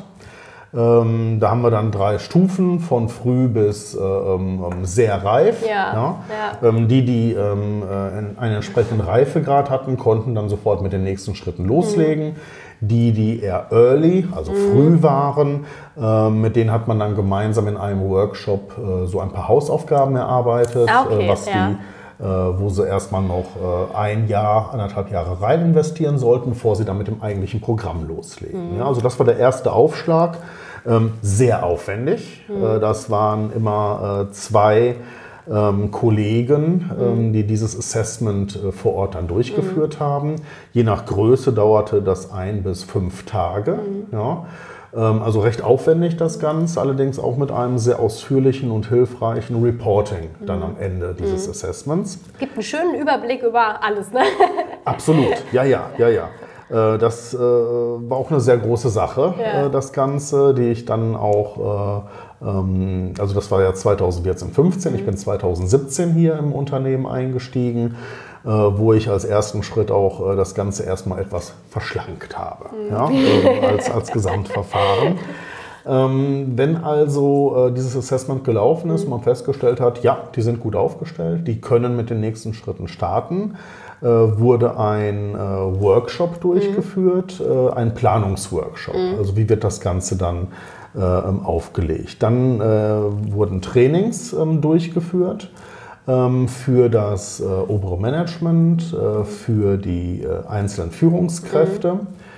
Ähm, da haben wir dann drei Stufen, von früh bis äh, ähm, sehr reif. Ja, ja. Ja. Ähm, die, die ähm, einen entsprechenden Reifegrad hatten, konnten dann sofort mit den nächsten Schritten loslegen. Mhm. Die, die eher early, also mhm. früh waren, äh, mit denen hat man dann gemeinsam in einem Workshop äh, so ein paar Hausaufgaben erarbeitet, okay, äh, was ja. die wo sie erstmal noch ein Jahr, anderthalb Jahre rein investieren sollten, bevor sie dann mit dem eigentlichen Programm loslegen. Mhm. Ja, also das war der erste Aufschlag. Sehr aufwendig. Mhm. Das waren immer zwei Kollegen, mhm. die dieses Assessment vor Ort dann durchgeführt mhm. haben. Je nach Größe dauerte das ein bis fünf Tage. Mhm. Ja. Also recht aufwendig das Ganze, allerdings auch mit einem sehr ausführlichen und hilfreichen Reporting dann am Ende dieses mhm. Assessments. Gibt einen schönen Überblick über alles, ne? Absolut, ja, ja, ja, ja. Das war auch eine sehr große Sache, ja. das Ganze, die ich dann auch, also das war ja zweitausendvierzehn, fünfzehn, mhm. ich bin zweitausendsiebzehn hier im Unternehmen eingestiegen, wo ich als ersten Schritt auch das Ganze erstmal etwas verschlankt habe, mhm. ja, als, als Gesamtverfahren. Ähm, wenn also äh, dieses Assessment gelaufen ist und man festgestellt hat, ja, die sind gut aufgestellt, die können mit den nächsten Schritten starten, äh, wurde ein äh, Workshop durchgeführt, mhm. äh, ein Planungsworkshop. Mhm. Also wie wird das Ganze dann äh, aufgelegt? Dann äh, wurden Trainings äh, durchgeführt äh, für das äh, obere Management, äh, für die äh, einzelnen Führungskräfte. Mhm.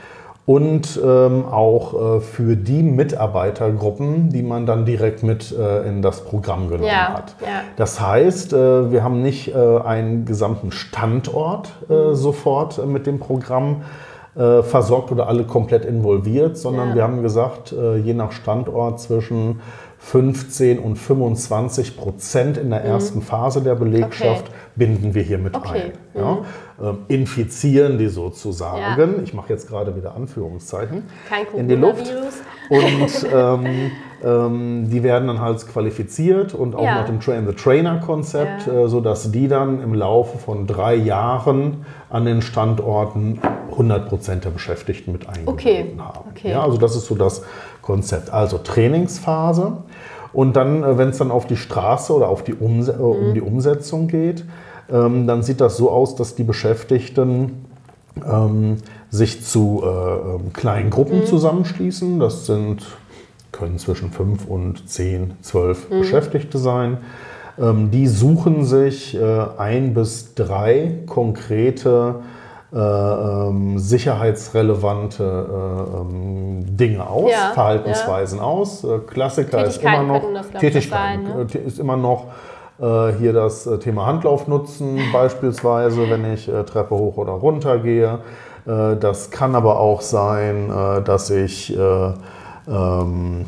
und ähm, auch äh, für die Mitarbeitergruppen, die man dann direkt mit äh, in das Programm genommen ja, hat. Ja. Das heißt, äh, wir haben nicht äh, einen gesamten Standort äh, sofort äh, mit dem Programm äh, versorgt oder alle komplett involviert, sondern ja. wir haben gesagt, äh, je nach Standort zwischen fünfzehn und fünfundzwanzig Prozent in der ersten mhm. Phase der Belegschaft okay. binden wir hier mit okay. ein. Ja? Mhm. Ähm, infizieren die sozusagen. Ja. Ich mache jetzt gerade wieder Anführungszeichen Kein in die Luft. Und ähm, ähm, die werden dann halt qualifiziert und auch ja. nach dem Train-the-Trainer-Konzept, ja. äh, sodass die dann im Laufe von drei Jahren an den Standorten hundert Prozent der Beschäftigten mit eingebunden okay. haben. Okay. Ja, also das ist so das Konzept. Also Trainingsphase und dann, wenn es dann auf die Straße oder auf die Umse- mhm. um die Umsetzung geht, ähm, dann sieht das so aus, dass die Beschäftigten ähm, sich zu äh, kleinen Gruppen mhm. zusammenschließen. Das sind, können zwischen fünf und zehn, zwölf mhm. Beschäftigte sein. Ähm, die suchen sich äh, ein bis drei konkrete Äh, ähm, sicherheitsrelevante äh, ähm, Dinge aus, ja, Verhaltensweisen ja. aus. Äh, Klassiker ist immer noch Tätigkeit ne? ist immer noch äh, hier das Thema Handlauf nutzen, beispielsweise, wenn ich äh, Treppe hoch oder runter gehe. Äh, das kann aber auch sein, äh, dass ich äh, ähm,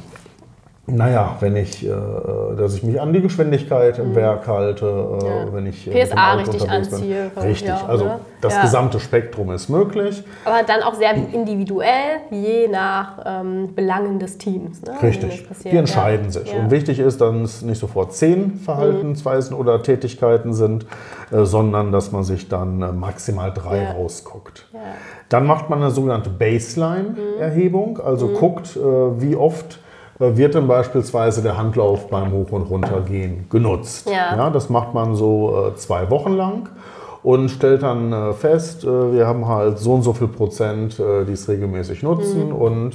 Naja, wenn ich, äh, dass ich mich an die Geschwindigkeit im mhm. Werk halte, äh, ja. wenn ich P S A richtig anziehe. Bin. Richtig, ja, also ne? das ja. gesamte Spektrum ist möglich. Aber dann auch sehr individuell, je nach ähm, Belangen des Teams. Ne? Richtig, die entscheiden ja. sich. Ja. Und wichtig ist, dass es nicht sofort zehn Verhaltensweisen mhm. oder Tätigkeiten sind, äh, sondern dass man sich dann äh, maximal drei ja. rausguckt. Ja. Dann macht man eine sogenannte Baseline-Erhebung, also mhm. guckt, äh, wie oft wird dann beispielsweise der Handlauf beim Hoch- und Runtergehen genutzt. Ja. Ja, das macht man so äh, zwei Wochen lang und stellt dann äh, fest, äh, wir haben halt so und so viel Prozent, äh, die es regelmäßig nutzen mhm. und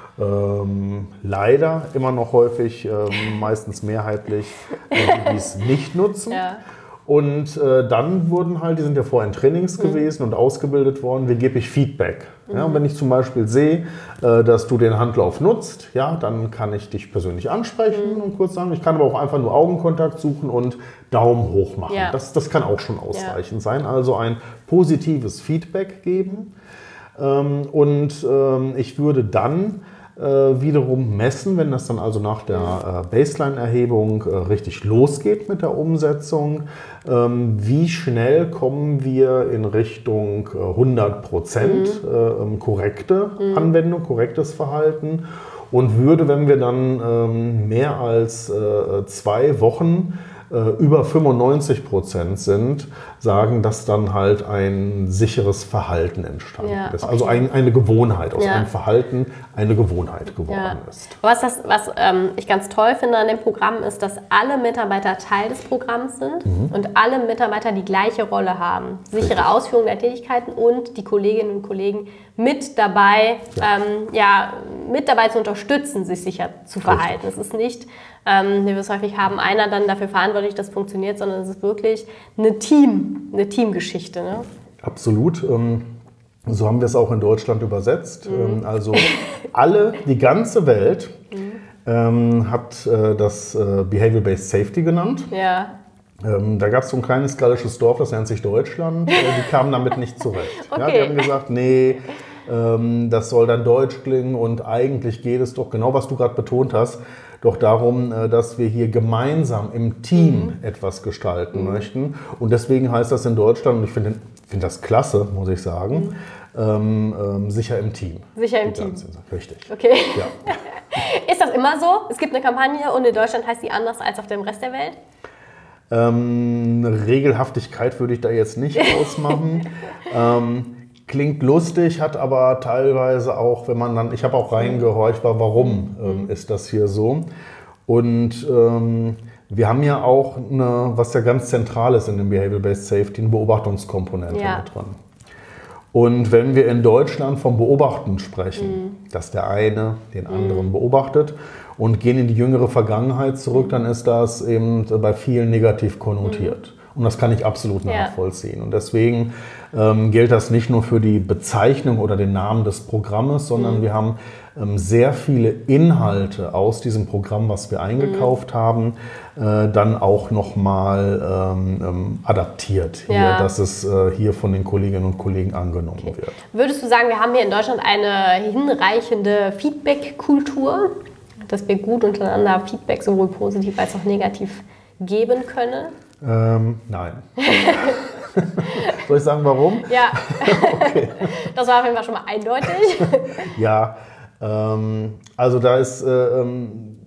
ähm, leider immer noch häufig, äh, meistens mehrheitlich, äh, die es nicht nutzen. Ja. Und äh, dann wurden halt, die sind ja vorher in Trainings mhm. gewesen und ausgebildet worden, wie gebe ich Feedback. Mhm. Ja, und wenn ich zum Beispiel sehe, äh, dass du den Handlauf nutzt, ja, dann kann ich dich persönlich ansprechen mhm. und kurz sagen, ich kann aber auch einfach nur Augenkontakt suchen und Daumen hoch machen. Ja. Das, das kann auch schon ausreichend ja. sein. Also ein positives Feedback geben. Ähm, und ähm, ich würde dann Äh, wiederum messen, wenn das dann also nach der äh, Baseline-Erhebung äh, richtig losgeht mit der Umsetzung, ähm, wie schnell kommen wir in Richtung äh, hundert Prozent mhm. äh, korrekte mhm. Anwendung, korrektes Verhalten und würde, wenn wir dann ähm, mehr als äh, zwei Wochen äh, über fünfundneunzig Prozent sind, sagen, dass dann halt ein sicheres Verhalten entstanden ja, ist. okay. Also ein, eine Gewohnheit, aus ja. einem Verhalten eine Gewohnheit geworden ja. ist. Was, das, was ähm, ich ganz toll finde an dem Programm ist, dass alle Mitarbeiter Teil des Programms sind mhm. und alle Mitarbeiter die gleiche Rolle haben. Sichere Richtig. Ausführung der Tätigkeiten und die Kolleginnen und Kollegen mit dabei, ja. Ähm, ja, mit dabei zu unterstützen, sich sicher zu verhalten. Richtig. Es ist nicht, ähm, wie wir es häufig haben, einer dann dafür verantwortlich, dass es funktioniert, sondern es ist wirklich eine Team, eine Teamgeschichte. Ne? Absolut. Ähm, so haben wir es auch in Deutschland übersetzt. Mhm. Ähm, also alle, die ganze Welt mhm. ähm, hat äh, das äh, Behavior-Based Safety genannt. Ja. Ähm, da gab es so ein kleines gallisches Dorf, das nennt sich Deutschland. Äh, die kamen damit nicht zurecht. Okay. Ja, die haben gesagt, nee, ähm, das soll dann deutsch klingen und eigentlich geht es doch, genau was du gerade betont hast, doch darum, dass wir hier gemeinsam im Team mhm. etwas gestalten mhm. möchten. Und deswegen heißt das in Deutschland, und ich finde find das klasse, muss ich sagen, mhm. ähm, ähm, sicher im Team. Sicher im Team. Richtig. Okay. Ja. Ist das immer so? Es gibt eine Kampagne und in Deutschland heißt die anders als auf dem Rest der Welt? Ähm, eine Regelhaftigkeit würde ich da jetzt nicht ausmachen. ähm, Klingt lustig, hat aber teilweise auch, wenn man dann, ich habe auch reingehorcht, war, warum ähm, ist das hier so? Und ähm, wir haben ja auch, eine, was ja ganz zentral ist in dem Behavior-Based Safety, eine Beobachtungskomponente ja. mit drin. Und wenn wir in Deutschland vom Beobachten sprechen, mhm. dass der eine den anderen mhm. beobachtet und gehen in die jüngere Vergangenheit zurück, dann ist das eben bei vielen negativ konnotiert. Mhm. Und das kann ich absolut Ja. nachvollziehen. Und deswegen ähm, gilt das nicht nur für die Bezeichnung oder den Namen des Programmes, sondern mhm. wir haben ähm, sehr viele Inhalte aus diesem Programm, was wir eingekauft mhm. haben, äh, dann auch nochmal ähm, ähm, adaptiert, hier, ja. dass es äh, hier von den Kolleginnen und Kollegen angenommen okay. wird. Würdest du sagen, wir haben hier in Deutschland eine hinreichende Feedback-Kultur, dass wir gut untereinander Feedback sowohl positiv als auch negativ geben können? Ähm, nein. Soll ich sagen, warum? Ja, okay. Das war auf jeden Fall schon mal eindeutig. Ja, ähm, also da ist, äh, ähm,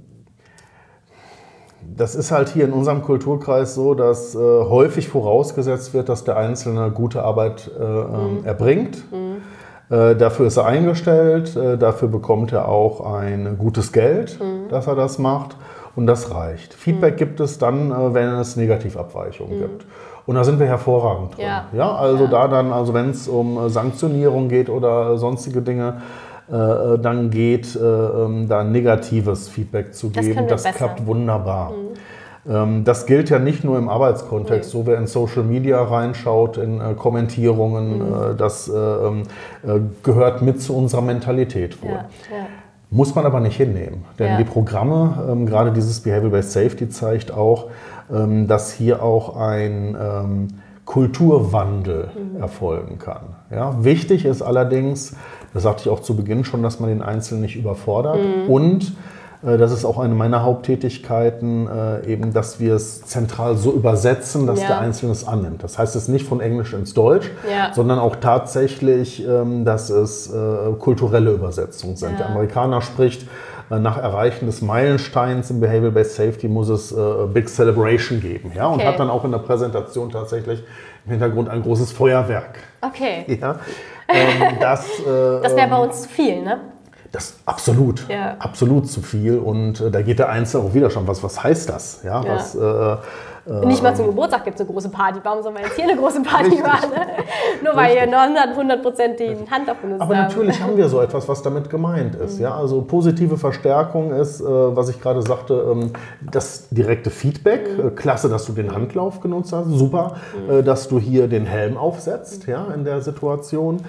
das ist halt hier in unserem Kulturkreis so, dass äh, häufig vorausgesetzt wird, dass der Einzelne gute Arbeit äh, mhm. erbringt. Mhm. Äh, dafür ist er eingestellt, äh, dafür bekommt er auch ein gutes Geld, mhm. dass er das macht. Und das reicht. Feedback mhm. gibt es dann, äh, wenn es Negativabweichungen mhm. gibt. Und da sind wir hervorragend drin. Ja. Ja, also ja. da dann, also wenn es um Sanktionierung geht oder sonstige Dinge, äh, dann geht äh, ähm, da negatives Feedback zu das geben. Das besser. klappt wunderbar. Mhm. Ähm, das gilt ja nicht nur im Arbeitskontext. Nee. So wer in Social Media reinschaut, in äh, Kommentierungen, mhm. äh, das äh, äh, gehört mit zu unserer Mentalität wohl. Ja. Ja. Muss man aber nicht hinnehmen, denn ja. die Programme, ähm, gerade dieses Behavioral-Based Safety zeigt auch, ähm, dass hier auch ein ähm, Kulturwandel mhm. erfolgen kann. Ja, wichtig ist allerdings, das sagte ich auch zu Beginn schon, dass man den Einzelnen nicht überfordert mhm. und äh, das ist auch eine meiner Haupttätigkeiten, äh, eben, dass wir es zentral so übersetzen, dass ja. der Einzelne es annimmt. Das heißt, es ist nicht von Englisch ins Deutsch, ja. sondern auch tatsächlich, ähm, dass es äh, kulturelle Übersetzungen sind. Ja. Der Amerikaner spricht, äh, nach Erreichen des Meilensteins im Behavioral-Based Safety muss es äh, Big Celebration geben. Ja? Und okay. hat dann auch in der Präsentation tatsächlich im Hintergrund ein großes Feuerwerk. Okay. Ja? ähm, das äh, das wäre bei uns zu viel, ne? Das absolut, ja. absolut zu viel und äh, da geht der Einzelne auch wieder schon, was, was heißt das? Ja, ja. Was, äh, äh, Nicht mal zum Geburtstag gibt es eine große Party, warum soll man jetzt hier eine große Party Richtig. machen? Ne? Nur weil ihr hundert Prozent die Hand auf benutzt Aber haben. Natürlich haben wir so etwas, was damit gemeint ist. Mhm. Ja? Also positive Verstärkung ist, äh, was ich gerade sagte, ähm, das direkte Feedback. Mhm. Äh, klasse, dass du den Handlauf genutzt hast, super, mhm. äh, dass du hier den Helm aufsetzt mhm. ja, in der Situation.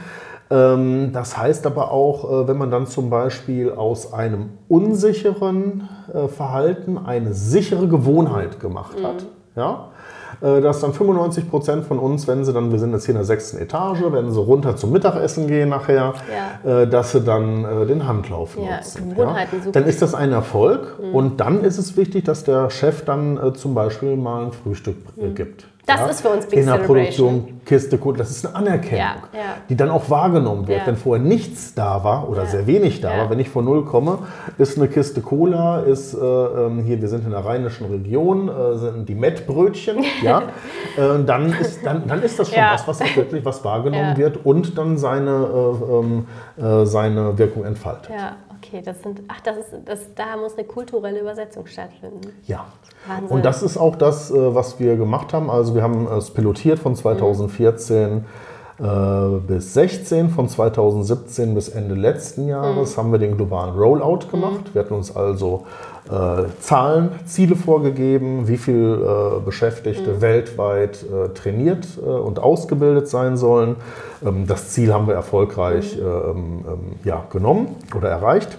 Das heißt aber auch, wenn man dann zum Beispiel aus einem unsicheren Verhalten eine sichere Gewohnheit gemacht hat, mhm. ja, dass dann fünfundneunzig Prozent von uns, wenn sie dann, wir sind jetzt hier in der sechsten Etage, wenn sie runter zum Mittagessen gehen nachher, ja. dass sie dann den Handlauf ja, nutzen. Ja. Super. Dann ist das ein Erfolg mhm. und dann ist es wichtig, dass der Chef dann zum Beispiel mal ein Frühstück mhm. gibt. Das ja, ist für uns Big in der Celebration. Produktion Kiste Cola, das ist eine Anerkennung, ja, ja. die dann auch wahrgenommen wird. Ja. Wenn vorher nichts da war oder ja. sehr wenig da ja. war, wenn ich von null komme, ist eine Kiste Cola, ist äh, hier, wir sind in der rheinischen Region, äh, sind die Mettbrötchen, ja, äh, dann, ist, dann, dann ist das schon ja. was, was auch wirklich was wahrgenommen ja. wird und dann seine, äh, äh, seine Wirkung entfaltet. Ja. Okay, das sind, ach, das ist, das, da muss eine kulturelle Übersetzung stattfinden. Ja. Wahnsinn. Und das ist auch das, was wir gemacht haben. Also wir haben es pilotiert von zweitausendvierzehn mhm. äh, bis sechzehn, von zweitausendsiebzehn bis Ende letzten Jahres mhm. haben wir den globalen Rollout gemacht. Mhm. Wir hatten uns also äh, Zahlen, Ziele vorgegeben, wie viel äh, Beschäftigte mhm. weltweit äh, trainiert äh, und ausgebildet sein sollen. Ähm, das Ziel haben wir erfolgreich mhm. ähm, ähm, ja, genommen oder erreicht.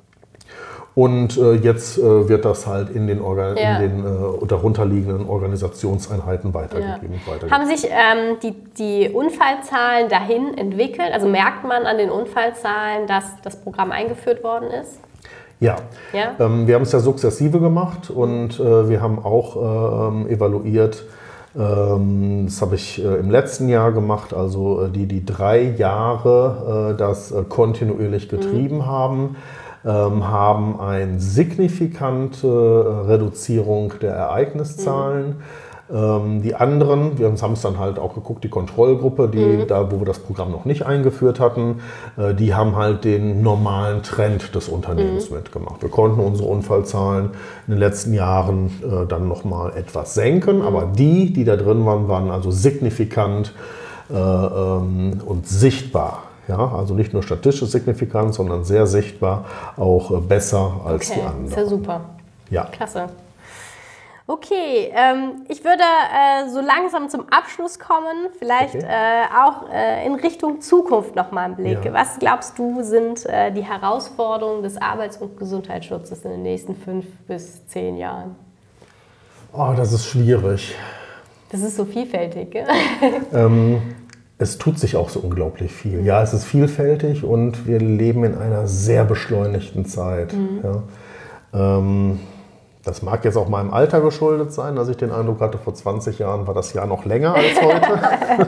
Und äh, jetzt äh, wird das halt in den, Organ ja. in den äh, darunterliegenden Organisationseinheiten weitergegeben. Ja. weitergegeben. Haben sich ähm, die, die Unfallzahlen dahin entwickelt? Also merkt man an den Unfallzahlen, dass das Programm eingeführt worden ist? Ja, ja? Ähm, wir haben es ja sukzessive gemacht und äh, wir haben auch ähm, evaluiert, ähm, das habe ich äh, im letzten Jahr gemacht, also äh, die, die drei Jahre äh, das äh, kontinuierlich getrieben mhm. haben. haben eine signifikante Reduzierung der Ereigniszahlen. Mhm. Die anderen, wir haben es dann halt auch geguckt, die Kontrollgruppe, die, mhm. da wo wir das Programm noch nicht eingeführt hatten, die haben halt den normalen Trend des Unternehmens mhm. mitgemacht. Wir konnten unsere Unfallzahlen in den letzten Jahren dann nochmal etwas senken, mhm. aber die, die da drin waren, waren also signifikant äh, ähm, und sichtbar. Ja, also nicht nur statistisch signifikant, sondern sehr sichtbar auch besser als okay. die anderen. Ist ja super. Ja. Klasse. Okay, ähm, ich würde äh, so langsam zum Abschluss kommen, vielleicht okay. äh, auch äh, in Richtung Zukunft nochmal einen Blick. Ja. Was glaubst du, sind äh, die Herausforderungen des Arbeits- und Gesundheitsschutzes in den nächsten fünf bis zehn Jahren? Oh, das ist schwierig. Das ist so vielfältig, gell? ähm, es tut sich auch so unglaublich viel. Ja, es ist vielfältig und wir leben in einer sehr beschleunigten Zeit. Mhm. Ja. Ähm, Das mag jetzt auch meinem Alter geschuldet sein, dass ich den Eindruck hatte, vor zwanzig Jahren war das Jahr noch länger als heute.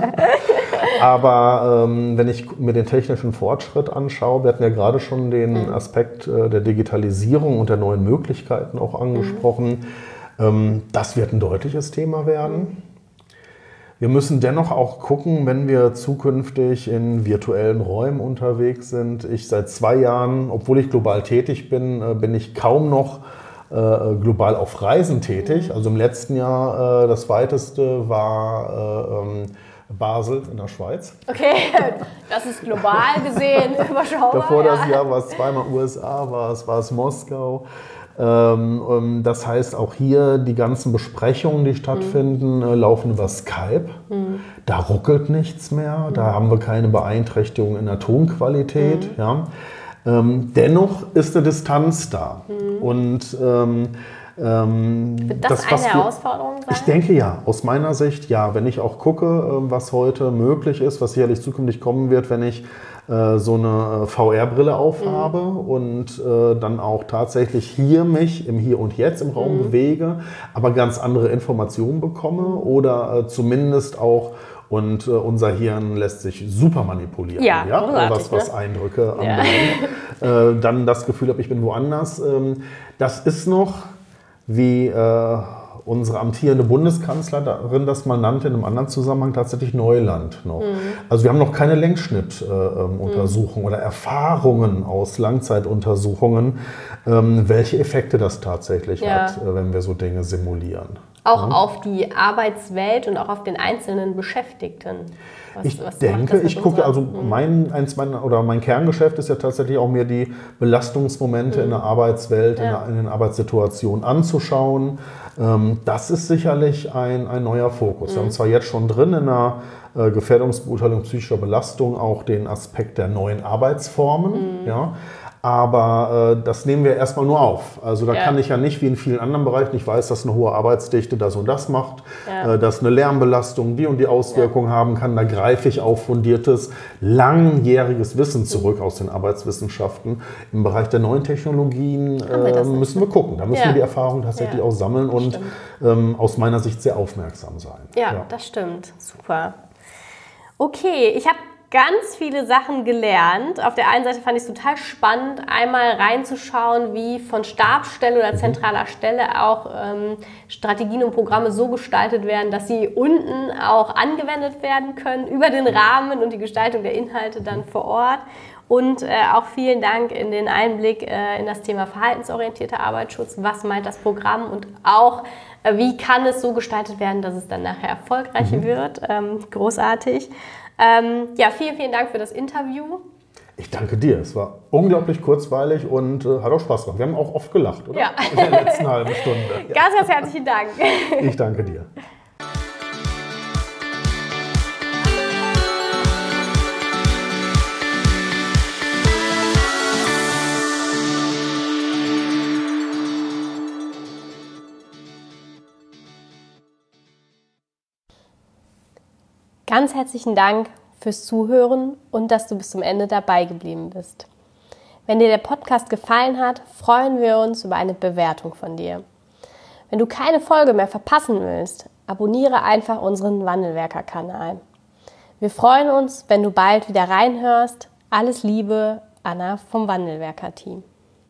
Aber ähm, wenn ich mir den technischen Fortschritt anschaue, wir hatten ja gerade schon den Aspekt äh, der Digitalisierung und der neuen Möglichkeiten auch angesprochen, mhm. ähm, das wird ein deutliches Thema werden. Wir müssen dennoch auch gucken, wenn wir zukünftig in virtuellen Räumen unterwegs sind. Ich seit zwei Jahren, obwohl ich global tätig bin, äh, bin ich kaum noch global auf Reisen tätig. Also im letzten Jahr, äh, das weiteste war äh, Basel in der Schweiz. Okay, das ist global gesehen überschaubar. Davor das ja. Jahr war es zweimal U S A, war es, war es Moskau. Ähm, das heißt, auch hier die ganzen Besprechungen, die stattfinden, mhm. laufen über Skype. Mhm. Da ruckelt nichts mehr, mhm. da haben wir keine Beeinträchtigung in der Tonqualität. Mhm. Ja. Ähm, dennoch ist eine Distanz da. Mhm. Und ähm, ähm, wird das, das eine wir, Herausforderung sein? Ich denke ja, aus meiner Sicht ja. Wenn ich auch gucke, was heute möglich ist, was sicherlich zukünftig kommen wird, wenn ich äh, so eine V R-Brille aufhabe mhm. und äh, dann auch tatsächlich hier mich im Hier und Jetzt im Raum mhm. bewege, aber ganz andere Informationen bekomme oder äh, zumindest auch. Und äh, unser Hirn lässt sich super manipulieren, ja, ja? was, was ne? Eindrücke anbelangt. Ja. Äh, dann das Gefühl habe, ich bin woanders. Ähm, das ist noch, wie äh, unsere amtierende Bundeskanzlerin das mal nannte in einem anderen Zusammenhang, tatsächlich Neuland noch. Mhm. Also wir haben noch keine Längsschnittuntersuchungen äh, mhm. oder Erfahrungen aus Langzeituntersuchungen, ähm, welche Effekte das tatsächlich ja. hat, äh, wenn wir so Dinge simulieren. Auch ja. auf die Arbeitswelt und auch auf den einzelnen Beschäftigten. Was, ich was denke, ich gucke, also mein, eins meiner, oder mein Kerngeschäft ist ja tatsächlich auch mir die Belastungsmomente mhm. in der Arbeitswelt, ja. in, der, in den Arbeitssituationen anzuschauen. Ähm, das ist sicherlich ein, ein neuer Fokus. Mhm. Wir haben zwar jetzt schon drin in der äh, Gefährdungsbeurteilung psychischer Belastung auch den Aspekt der neuen Arbeitsformen, mhm. ja. Aber äh, das nehmen wir erstmal nur auf. Also da ja. kann ich ja nicht wie in vielen anderen Bereichen, ich weiß, dass eine hohe Arbeitsdichte das und das macht, ja. äh, dass eine Lärmbelastung die und die Auswirkungen ja. haben kann. Da greife ich auf fundiertes, langjähriges Wissen zurück mhm. aus den Arbeitswissenschaften. Im Bereich der neuen Technologien äh, müssen wir gucken. Da müssen ja. wir die Erfahrung tatsächlich ja. auch sammeln und ähm, aus meiner Sicht sehr aufmerksam sein. Ja, ja. das stimmt. Super. Okay, ich habe ganz viele Sachen gelernt. Auf der einen Seite fand ich es total spannend, einmal reinzuschauen, wie von Stabsstelle oder zentraler Stelle auch ähm, Strategien und Programme so gestaltet werden, dass sie unten auch angewendet werden können, über den Rahmen und die Gestaltung der Inhalte dann vor Ort. Und äh, auch vielen Dank in den Einblick äh, in das Thema verhaltensorientierter Arbeitsschutz. Was meint das Programm und auch, äh, wie kann es so gestaltet werden, dass es dann nachher erfolgreich mhm. wird. Ähm, großartig. Ähm, ja, vielen, vielen Dank für das Interview. Ich danke dir. Es war unglaublich kurzweilig und äh, hat auch Spaß gemacht. Wir haben auch oft gelacht, oder? Ja. In der letzten halben Stunde. Ja. Ganz, ganz herzlichen Dank. Ich danke dir. Ganz herzlichen Dank fürs Zuhören und dass du bis zum Ende dabei geblieben bist. Wenn dir der Podcast gefallen hat, freuen wir uns über eine Bewertung von dir. Wenn du keine Folge mehr verpassen willst, abonniere einfach unseren Wandelwerker-Kanal. Wir freuen uns, wenn du bald wieder reinhörst. Alles Liebe, Anna vom Wandelwerker-Team.